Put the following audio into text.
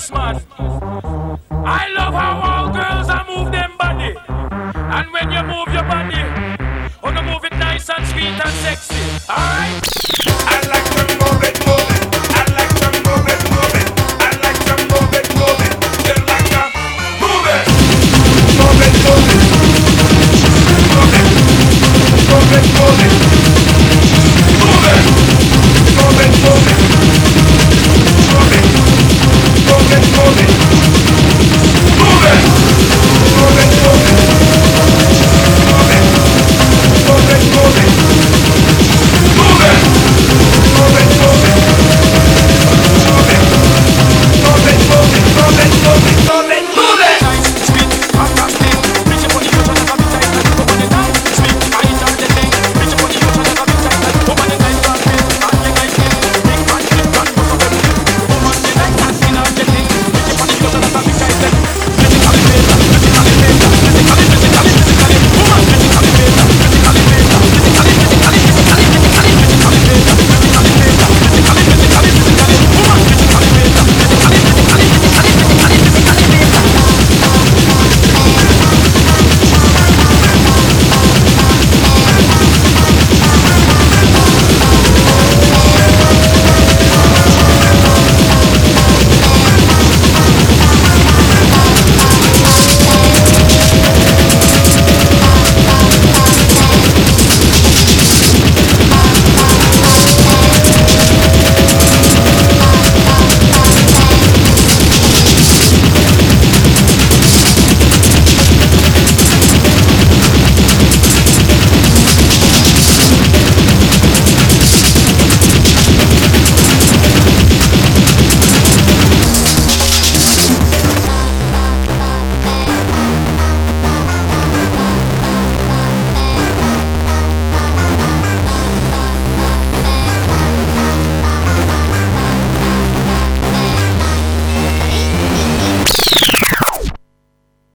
yes man. I love how all girls are move them body. And when you move your body, you move it nice and sweet and sexy. Alright? I like to move it, move it. I like to move it, move it. I like to move it, move it. You like to move it. Move it, move it. Move it. Move it, move it. Move it. Move it, move it. Move it. Move it, move it. Move it. Move it, move it. Move it. Move it, move it. Move it. Move it, move it. Move it. Move it, move it, move it, move it, move it, move it. Nice, sweet, fantastic. Reach up on the ocean like a big tight like go on the night. Sweet, I enjoy the thing. Reach up on the ocean like a big tight like go on the night. And you like it. Big man, big man, go to them. Go on the night and in on the thing. Reach up on the ocean like a big tight like. Physically based, physically based, physically. Woman, physically based, physically based,